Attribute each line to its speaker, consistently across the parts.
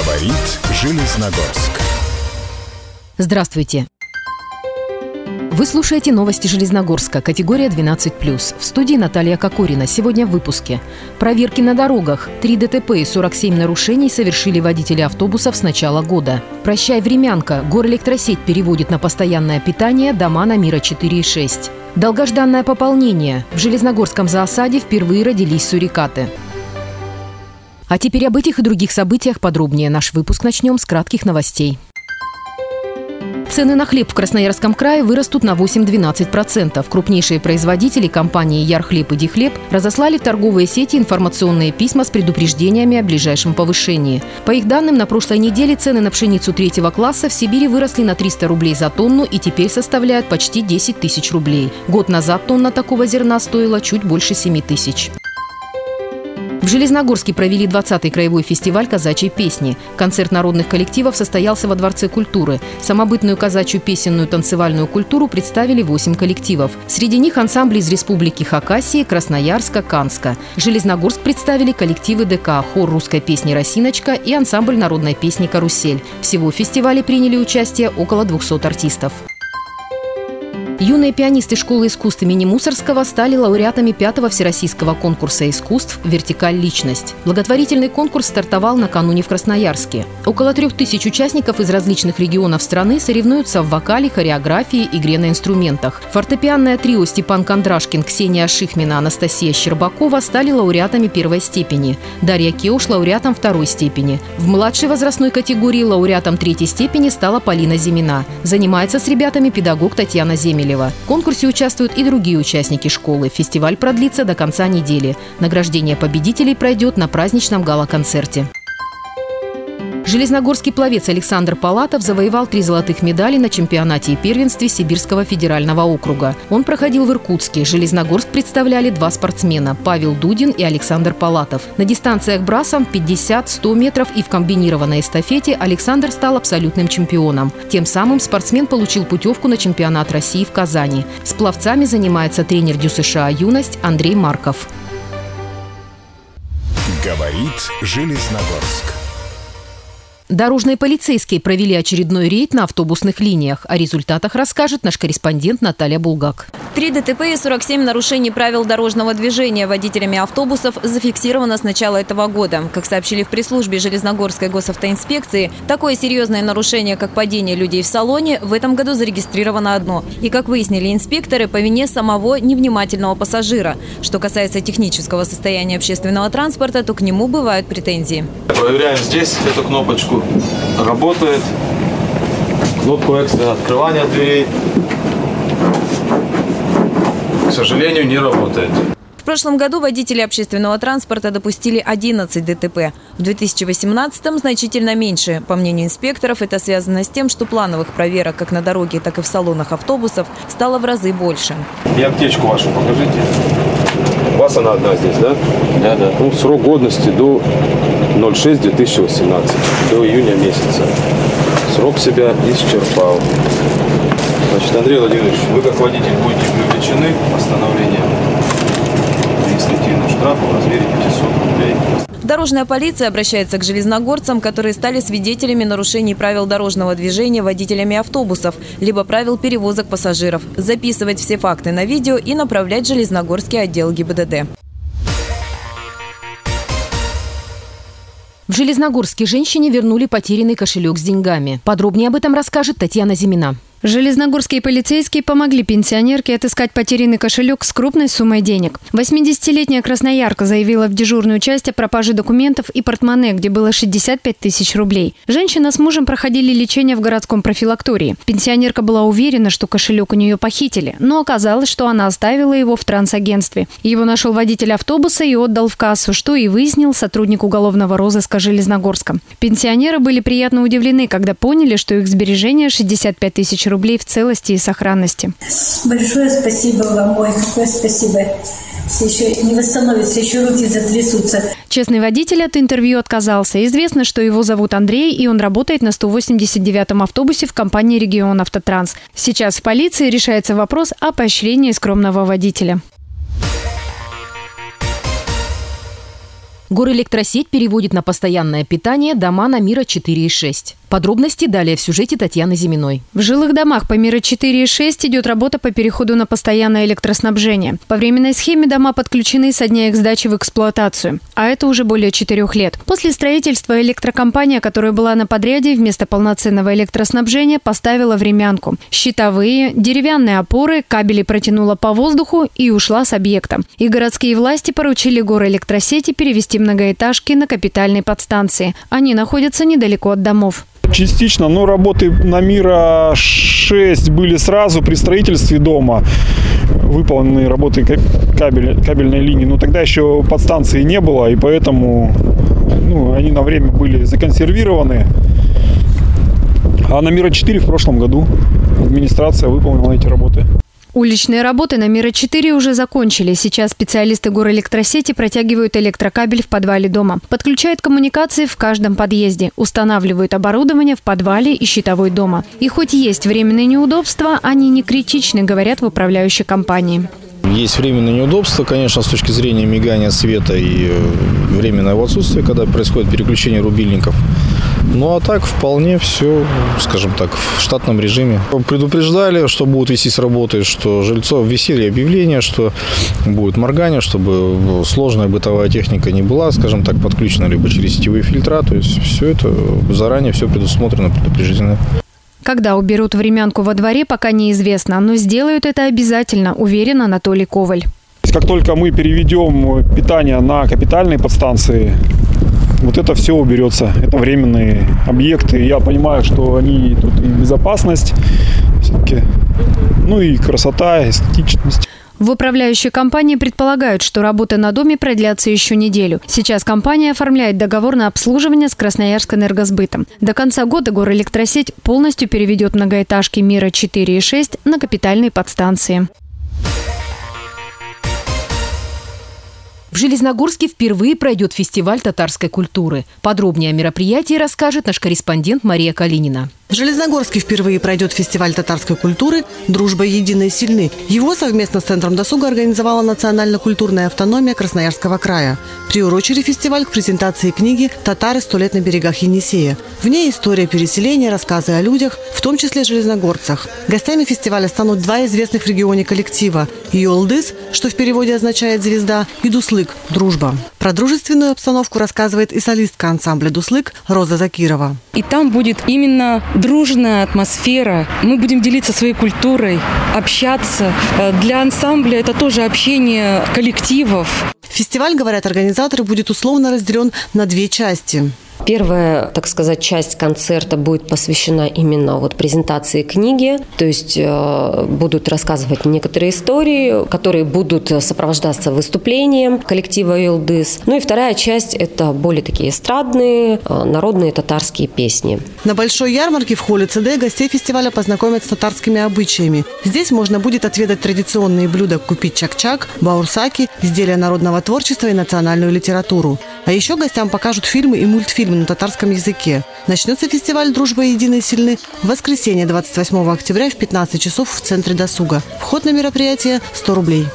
Speaker 1: Говорит Железногорск.
Speaker 2: Здравствуйте. Вы слушаете новости Железногорска, категория 12+. В студии Наталья Кокорина. Сегодня в выпуске. Проверки на дорогах. 3 ДТП и 47 нарушений совершили водители автобусов с начала года. Прощай, времянка. Горэлектросеть переводит на постоянное питание дома на Мира 4 и 6. Долгожданное пополнение. В Железногорском зоосаде впервые родились сурикаты. А теперь об этих и других событиях подробнее. Наш выпуск начнем с кратких новостей. Цены на хлеб в Красноярском крае вырастут на 8-12%. Крупнейшие производители компании «Ярхлеб» и «Дихлеб» разослали в торговые сети информационные письма с предупреждениями о ближайшем повышении. По их данным, на прошлой неделе цены на пшеницу 3-го класса в Сибири выросли на 300 рублей за тонну и теперь составляют почти 10 тысяч рублей. Год назад тонна такого зерна стоила чуть больше 7 тысяч. В Железногорске провели 20-й краевой фестиваль казачьей песни. Концерт народных коллективов состоялся во Дворце культуры. Самобытную казачью песенную танцевальную культуру представили 8 коллективов. Среди них ансамбли из республики Хакасии, Красноярска, Канска. Железногорск представили коллективы ДК, хор русской песни «Росиночка» и ансамбль народной песни «Карусель». Всего в фестивале приняли участие около 200 артистов. Юные пианисты школы искусств имени Мусоргского стали лауреатами 5-го всероссийского конкурса искусств «Вертикаль. Личность». Благотворительный конкурс стартовал накануне в Красноярске. Около 3000 участников из различных регионов страны соревнуются в вокале, хореографии, игре на инструментах. Фортепианное трио Степан Кондрашкин, Ксения Шихмина, Анастасия Щербакова стали лауреатами 1-й степени. Дарья Кеуш – лауреатом 2-й степени. В младшей возрастной категории лауреатом 3-й степени стала Полина Зимина. Занимается с ребятами педагог Татьяна Земелева. В конкурсе участвуют и другие участники школы. Фестиваль продлится до конца недели. Награждение победителей пройдет на праздничном гала-концерте. Железногорский пловец Александр Палатов завоевал 3 золотых медали на чемпионате и первенстве Сибирского федерального округа. Он проходил в Иркутске. Железногорск представляли 2 спортсмена – Павел Дудин и Александр Палатов. На дистанциях брасом 50, 100 метров и в комбинированной эстафете Александр стал абсолютным чемпионом. Тем самым спортсмен получил путевку на чемпионат России в Казани. С пловцами занимается тренер ДЮСШ «Юность» Андрей Марков.
Speaker 1: Говорит Железногорск.
Speaker 2: Дорожные полицейские провели очередной рейд на автобусных линиях. О результатах расскажет наш корреспондент Наталья Булгак.
Speaker 3: 3 ДТП и 47 нарушений правил дорожного движения водителями автобусов зафиксировано с начала этого года. Как сообщили в пресс-службе Железногорской госавтоинспекции, такое серьезное нарушение, как падение людей в салоне, в этом году зарегистрировано одно. И, как выяснили инспекторы, по вине самого невнимательного пассажира. Что касается технического состояния общественного транспорта, то к нему бывают претензии.
Speaker 4: Проверяем здесь эту кнопочку. Работает. Кнопку экстренного открывания дверей, к сожалению, не работает.
Speaker 3: В прошлом году водители общественного транспорта допустили 11 ДТП. В 2018-м значительно меньше. По мнению инспекторов, это связано с тем, что плановых проверок как на дороге, так и в салонах автобусов стало в разы больше.
Speaker 4: И аптечку вашу покажите. У вас она одна здесь, да? Да. Ну, срок годности до 06-2018, до июня месяца. Срок себя исчерпал. Значит, Андрей Владимирович, вы как водитель будете привлечены постановлением административного штрафа в размере 500 рублей.
Speaker 3: Дорожная полиция обращается к железногорцам, которые стали свидетелями нарушений правил дорожного движения водителями автобусов, либо правил перевозок пассажиров, записывать все факты на видео и направлять в Железногорский отдел ГИБДД.
Speaker 2: В Железногорске женщине вернули потерянный кошелек с деньгами. Подробнее об этом расскажет Татьяна Зимина.
Speaker 5: Железногорские полицейские помогли пенсионерке отыскать потерянный кошелек с крупной суммой денег. 80-летняя красноярка заявила в дежурную часть о пропаже документов и портмоне, где было 65 тысяч рублей. Женщина с мужем проходили лечение в городском профилактории. Пенсионерка была уверена, что кошелек у нее похитили, но оказалось, что она оставила его в трансагентстве. Его нашел водитель автобуса и отдал в кассу, что и выяснил сотрудник уголовного розыска Железногорска. Пенсионеры были приятно удивлены, когда поняли, что их сбережения 65 тысяч рублей в целости и сохранности.
Speaker 6: Большое спасибо вам, ой, какое спасибо. Еще не восстановится, еще руки затрясутся.
Speaker 5: Честный водитель от интервью отказался. Известно, что его зовут Андрей, и он работает на 189-м автобусе в компании «Регион Автотранс». Сейчас в полиции решается вопрос о поощрении скромного водителя.
Speaker 2: Горэлектросеть переводит на постоянное питание дома на Мира 4 и 6. Подробности далее в сюжете Татьяны Зиминой.
Speaker 5: В жилых домах по Мира 4 и 6 идет работа по переходу на постоянное электроснабжение. По временной схеме дома подключены со дня их сдачи в эксплуатацию. А это уже более 4 лет. После строительства электрокомпания, которая была на подряде, вместо полноценного электроснабжения поставила времянку. Щитовые, деревянные опоры, кабели протянула по воздуху и ушла с объекта. И городские власти поручили Горэлектросети перевести многоэтажки на капитальные подстанции. Они находятся недалеко от домов.
Speaker 7: Частично, но работы на Мира 6 были сразу при строительстве дома. Выполнены работы кабельной линии, но тогда еще подстанции не было, и поэтому они на время были законсервированы. А на Мира 4 в прошлом году администрация выполнила эти работы.
Speaker 5: Уличные работы на Мира 4 уже закончили. Сейчас специалисты Горэлектросети протягивают электрокабель в подвале дома. Подключают коммуникации в каждом подъезде. Устанавливают оборудование в подвале и щитовой дома. И хоть есть временные неудобства, они не критичны, говорят в управляющей компании.
Speaker 8: Есть временные неудобства, конечно, с точки зрения мигания света и временного отсутствия, когда происходит переключение рубильников. Ну а так вполне все, скажем так, в штатном режиме. Предупреждали, что будут вестись работы, что жильцов висели объявления, что будет моргание, чтобы сложная бытовая техника не была, скажем так, подключена либо через сетевые фильтра. То есть все это заранее все предусмотрено, предупреждено.
Speaker 5: Когда уберут времянку во дворе, пока неизвестно, но сделают это обязательно, уверен Анатолий Коваль.
Speaker 7: Как только мы переведем питание на капитальные подстанции, вот это все уберется. Это временные объекты. Я понимаю, что они тут и безопасность, все-таки, и красота, эстетичность.
Speaker 5: В управляющей компании предполагают, что работы на доме продлятся еще неделю. Сейчас компания оформляет договор на обслуживание с Красноярскэнергосбытом. До конца года Горэлектросеть полностью переведет многоэтажки Мира 4 и 6 на капитальные подстанции.
Speaker 2: В Железногорске впервые пройдет фестиваль татарской культуры. Подробнее о мероприятии расскажет наш корреспондент Мария Калинина.
Speaker 9: В Железногорске впервые пройдет фестиваль татарской культуры «Дружба едины и сильны». Его совместно с Центром досуга организовала национально-культурная автономия Красноярского края. Приурочили фестиваль к презентации книги «Татары. 100 лет на берегах Енисея». В ней история переселения, рассказы о людях, в том числе железногорцах. Гостями фестиваля станут два известных в регионе коллектива – «Йолдыз», что в переводе означает «звезда», и «Дуслык» – «дружба». Про дружественную обстановку рассказывает и солистка ансамбля «Дуслык» Роза Закирова.
Speaker 10: И там будет именно дружная атмосфера. Мы будем делиться своей культурой, общаться. Для ансамбля это тоже общение коллективов.
Speaker 9: Фестиваль, говорят организаторы, будет условно разделен на две части.
Speaker 11: Первая, так сказать, часть концерта будет посвящена именно презентации книги. То есть будут рассказывать некоторые истории, которые будут сопровождаться выступлением коллектива «Йолдыз». И вторая часть – это более такие эстрадные, народные татарские песни.
Speaker 9: На большой ярмарке в холле ЦД гостей фестиваля познакомят с татарскими обычаями. Здесь можно будет отведать традиционные блюда, купить чак-чак, баурсаки, изделия народного творчества и национальную литературу. А еще гостям покажут фильмы и мультфильмы на татарском языке. Начнется фестиваль «Дружба едины и сильны» в воскресенье 28 октября в 15 часов в Центре досуга. Вход на мероприятие – 100 рублей.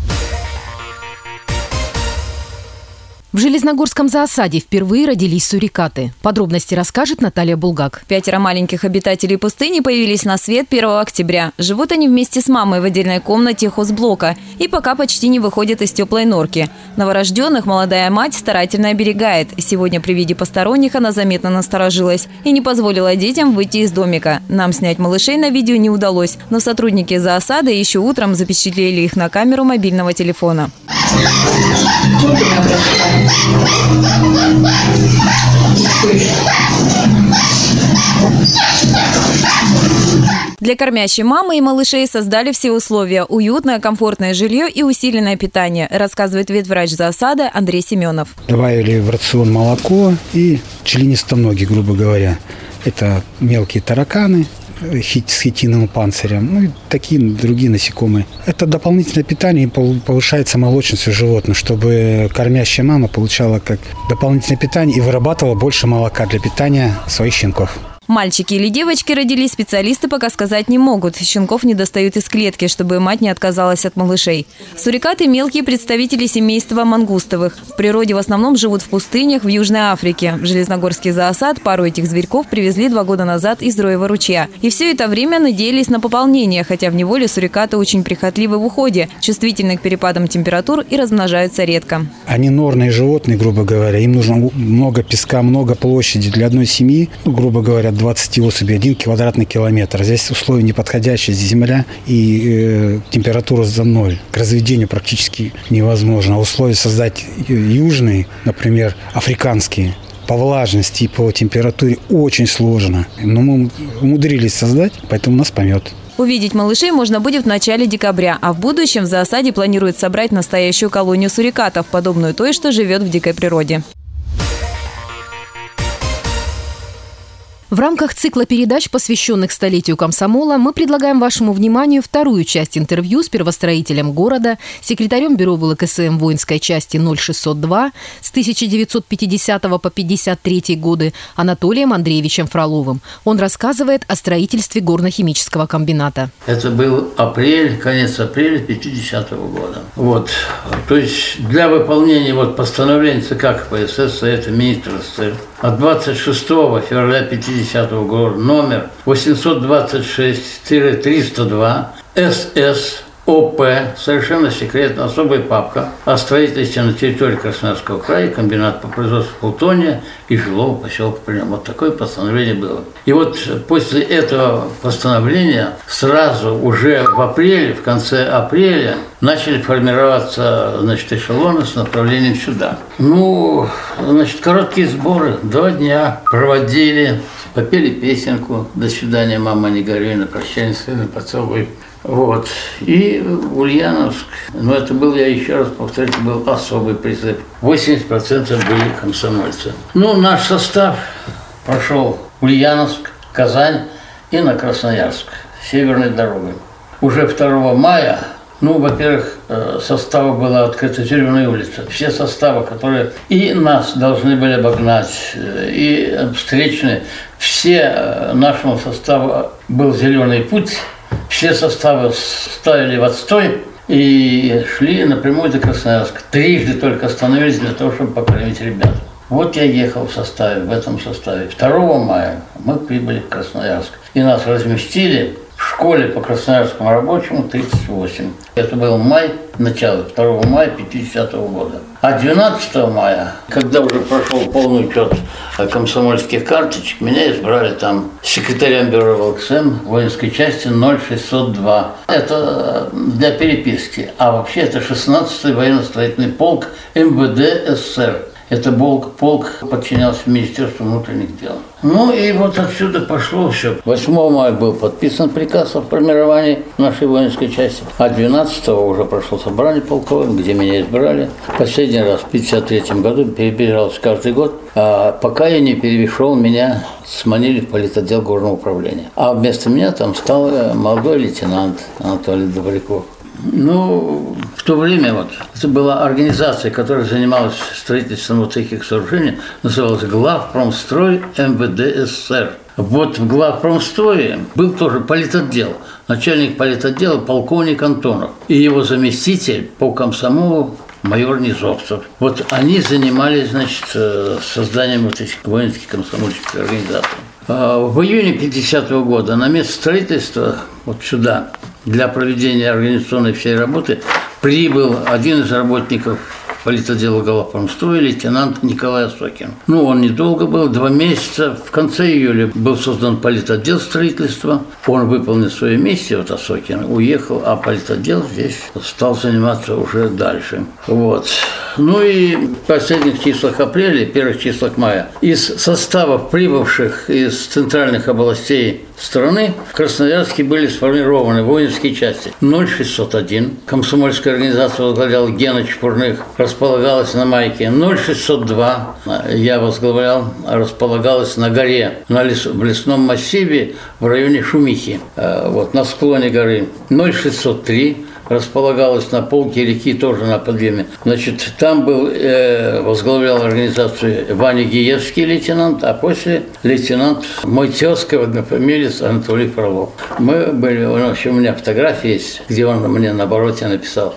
Speaker 2: В Железногорском зоосаде впервые родились сурикаты. Подробности расскажет Наталья Булгак.
Speaker 3: 5 маленьких обитателей пустыни появились на свет 1 октября. Живут они вместе с мамой в отдельной комнате хозблока и пока почти не выходят из теплой норки. Новорожденных молодая мать старательно оберегает. Сегодня при виде посторонних она заметно насторожилась и не позволила детям выйти из домика. Нам снять малышей на видео не удалось, но сотрудники зоосада еще утром запечатлели их на камеру мобильного телефона. Для кормящей мамы и малышей создали все условия – уютное, комфортное жилье и усиленное питание, рассказывает ветврач зоосада Андрей Семенов.
Speaker 12: Добавили в рацион молоко и членистоногие, грубо говоря. Это мелкие тараканы с хитиновым панцирем, и такие другие насекомые. Это дополнительное питание, и повышается молочность у животных, чтобы кормящая мама получала как дополнительное питание и вырабатывала больше молока для питания своих щенков.
Speaker 3: Мальчики или девочки родились, специалисты пока сказать не могут. Щенков не достают из клетки, чтобы мать не отказалась от малышей. Сурикаты – мелкие представители семейства мангустовых. В природе в основном живут в пустынях в Южной Африке. В Железногорский зоосад пару этих зверьков привезли 2 года назад из Роева ручья. И все это время надеялись на пополнение, хотя в неволе сурикаты очень прихотливы в уходе, чувствительны к перепадам температур и размножаются редко.
Speaker 12: Они норные животные, грубо говоря. Им нужно много песка, много площади. Для одной семьи, грубо говоря, 20 особей, 1 квадратный километр. Здесь условия неподходящие, земля и температура за 0. К разведению практически невозможно. А условия создать южные, например, африканские, по влажности и по температуре очень сложно. Но мы умудрились создать, поэтому нас помет.
Speaker 3: Увидеть малышей можно будет в начале декабря, а в будущем в зоосаде планируют собрать настоящую колонию сурикатов, подобную той, что живет в дикой природе.
Speaker 2: В рамках цикла передач, посвященных столетию комсомола, мы предлагаем вашему вниманию вторую часть интервью с первостроителем города, секретарем бюро ВЛКСМ воинской части 0602 с 1950 по 1953 годы Анатолием Андреевичем Фроловым. Он рассказывает о строительстве горно-химического комбината.
Speaker 13: Это был конец апреля 1950 года. То есть для выполнения постановления ЦК КПСС Совета Министров СССР от 26 февраля 1950 года номер 826-302 СС ОП, совершенно секретно, особая папка о строительстве на территории Красноярского края комбината по производству плутония и жилого поселка Прием. Такое постановление было. И после этого постановления сразу уже в конце апреля начали формироваться, эшелоны с направлением сюда. Короткие сборы, 2 дня проводили, попели песенку «До свидания, мама, не горюй, на прощание, сына, поцелуй». И Ульяновск, это был, я еще раз повторю, был особый призыв. 80% были комсомольцы. Наш состав прошел Ульяновск, Казань и на Красноярск, северной дорогой. Уже 2 мая, во-первых, составы была открыта Зеленая улица. Все составы, которые и нас должны были обогнать, и встречные, все нашему составу был зеленый путь. Все составы ставили в отстой и шли напрямую до Красноярска. 3 только остановились для того, чтобы покормить ребят. Я ехал в этом составе. 2 мая мы прибыли в Красноярск. И нас разместили в школе по Красноярскому рабочему 38. Это был начало 2 мая 1950 года. А 12 мая, когда уже прошел полный учет комсомольских карточек, меня избрали там секретарем бюро ВЛКСМ воинской части 0602. Это для переписки. А вообще это 16-й военно-строительный полк МВД СССР. Это полк подчинялся Министерству внутренних дел. Отсюда пошло все. 8 мая был подписан приказ о формировании нашей воинской части, а 12-го уже прошло собрание полковое, где меня избрали. Последний раз в 1953 году перебирался каждый год, пока я не перешел, меня сманили в политотдел горного управления. А вместо меня там стал молодой лейтенант Анатолий Добряков. В то время это была организация, которая занималась строительством таких сооружений, называлась Главпромстрой МВД СССР. В Главпромстрое был тоже политотдел, начальник политотдела полковник Антонов и его заместитель по комсомолу майор Низовцев. Они занимались, созданием этих воинских комсомольских организаций. В июне 1950 года на место строительства сюда для проведения организационной всей работы прибыл один из работников политотдела Главпромстроя, лейтенант Николай Осокин. Он недолго был, 2 месяца. В конце июля был создан политотдел строительства. Он выполнил свое миссию, Осокин уехал, а политотдел здесь стал заниматься уже дальше. И в последних числах апреля, первых числах мая из составов, прибывших из центральных областей страны, в Красноярске были сформированы воинские части 0601. Комсомольская организация возглавлял Гена Чпурных, располагалась на Майке. 0602 я возглавлял, располагалась на горе, в лесном массиве в районе Шумихи, на склоне горы. 0603 располагалась на полке реки, тоже на подъеме. Значит, там возглавлял организацию Ваня Гиевский лейтенант, а после лейтенант мой тезка, однофамилец Анатолий Фролов. Мы были, в общем, у меня фотография есть, где он мне на обороте написал: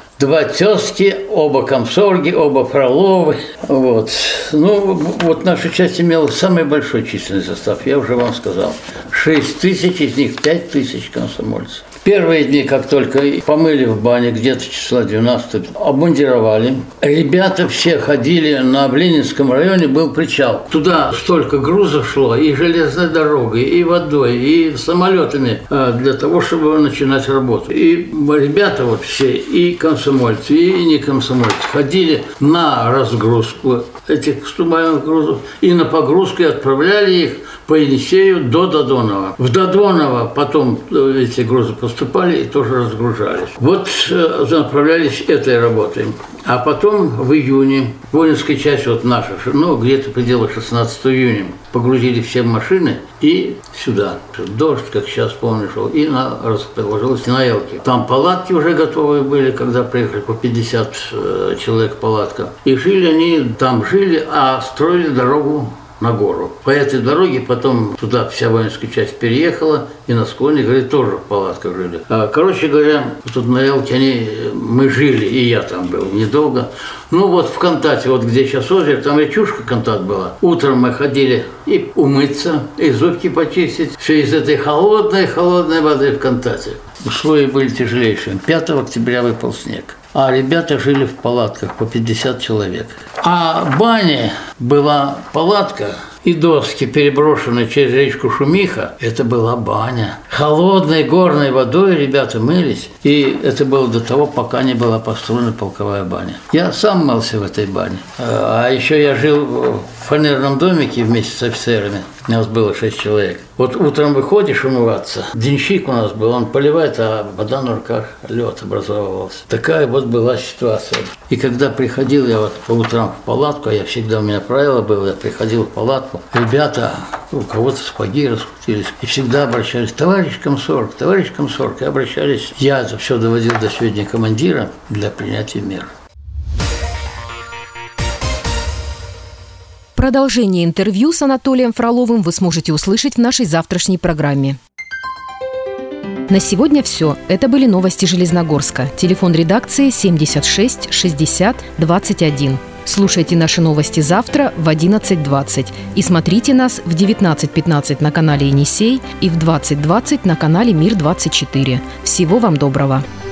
Speaker 13: 2 тезки, оба комсорги, оба Фроловы. Вот. Ну, вот наша часть имела самый большой численный состав, я уже вам сказал. 6 тысяч, из них 5 тысяч комсомольцев. Первые дни, как только помыли в бане, где-то числа 12, обмундировали. Ребята все ходили, на Ленинском районе был причал. Туда столько грузов шло, и железной дорогой, и водой, и самолетами, для того, чтобы начинать работу. И ребята вот все, и комсомольцы, и не комсомольцы, ходили на разгрузку этих вступаемых грузов, и на погрузку, и отправляли их по Енисею до Додонова. В Додоново потом эти грузы поступали и тоже разгружались. Вот направлялись этой работой. А потом в июне воинская часть, вот наша, где-то в пределах 16 июня, погрузили все машины и сюда. Дождь, как сейчас помню, шел, и расположилась на Елке. Там палатки уже готовые были, когда приехали по 50 человек палатка. И жили они, там жили, а строили дорогу на гору. По этой дороге потом туда вся воинская часть переехала, и на склоне, говорит, тоже в палатках жили. Короче говоря, тут на Елке мы жили, и я там был недолго. Ну вот в Кантате, вот где сейчас озеро, там речушка Кантат была. Утром мы ходили и умыться, и зубки почистить. Все из этой холодной воды в Кантате. Условия были тяжелейшие. 5 октября выпал снег. А ребята жили в палатках по 50 человек. А в бане была палатка и доски, переброшенные через речку Шумиха. Это была баня. Холодной горной водой ребята мылись. И это было до того, пока не была построена полковая баня. Я сам мылся в этой бане. А еще я жил в фанерном домике вместе с офицерами. У нас было 6 человек. Вот утром выходишь умываться, денщик у нас был, он поливает, а вода на руках, лед образовывался. Такая вот была ситуация. И когда приходил я вот по утрам в палатку, а у меня правило было, я приходил в палатку, ребята, у кого-то сапоги раскрутились, и всегда обращались: товарищ комсорг, и обращались. Я это все доводил до сведения командира для принятия мер.
Speaker 2: Продолжение интервью с Анатолием Фроловым вы сможете услышать в нашей завтрашней программе. На сегодня все. Это были новости Железногорска. Телефон редакции 76 60 21. Слушайте наши новости завтра в 11:20 и смотрите нас в 19:15 на канале Енисей и в 20:20 на канале Мир 24. Всего вам доброго!